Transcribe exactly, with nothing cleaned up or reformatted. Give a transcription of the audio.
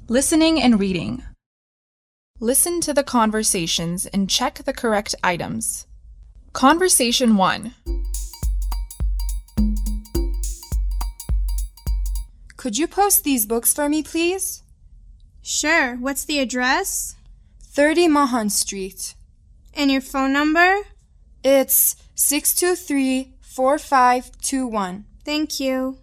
Listening and reading. Listen to the conversations and check the correct items. Conversation one. Could you post these books for me, please? Sure. What's the address? thirty Mahan Street. And your phone number? It's six two three, four five two one. Thank you.